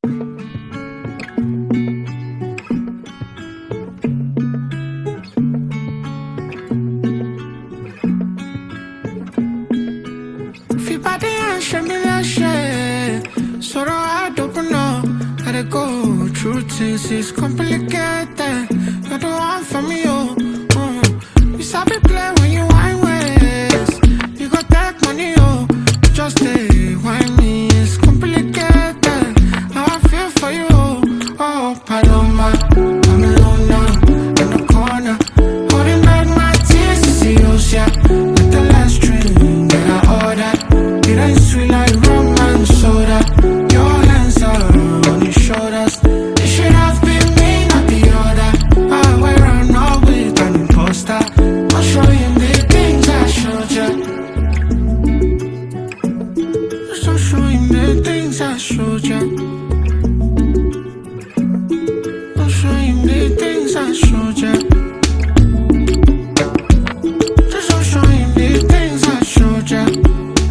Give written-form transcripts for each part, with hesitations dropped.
Feel body and show me that shit. So I don't know how to go through things. It's complicated. You're the one for me, oh. You sabi play when you wine ways. You got that money, oh. Just stay wine me. It's complicated. How I feel for you, oh. Oh, Paloma, I'm alone now in the corner, holding back my tears to see you, yeah. With the last drink that I ordered, it ain't sweet like rum and soda. Your hands are on your shoulders. It should have been me, not the other. I wear on all with an imposter. I'll show you the things I showed you. Just I'll show you the things I showed you. I'll show you the things I showed you. Just I'll show you the things I showed you.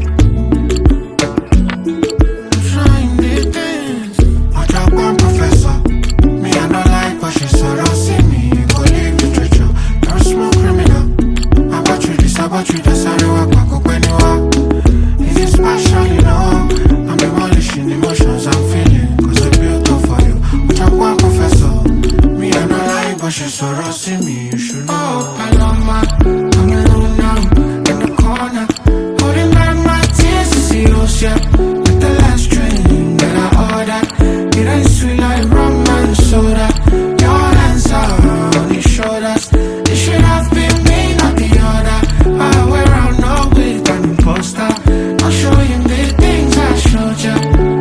About you, that's how they walk back up when you walk. Is this passion, you know? I'm demolishing emotions I'm feeling, cause I built up for you. But I'm one professor. Me, I'm not lying, but she's so rusty me, you should know. Oh, Paloma, I'm alone now, in the corner, holding back my tears to see you, yeah. With the last drink that I ordered, it ain't sweet like rum and soda. Your hands are on your shoulders. It should have been me, not the other. I wear out no with an imposter. I'll show you the things I showed you.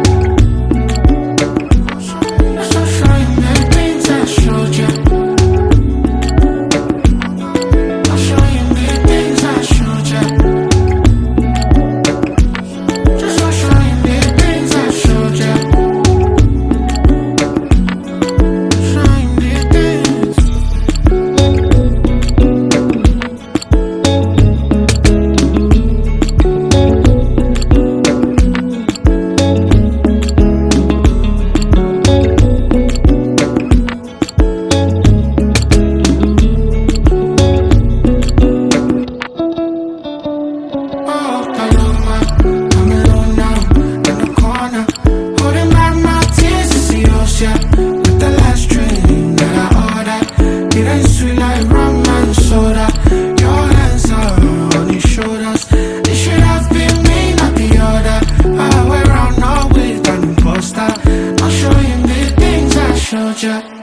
I'll show you the things I showed you. I'll show you the things I showed you. Just I'll show you the things I showed you. Show you the things. I'll show you the things I showed you.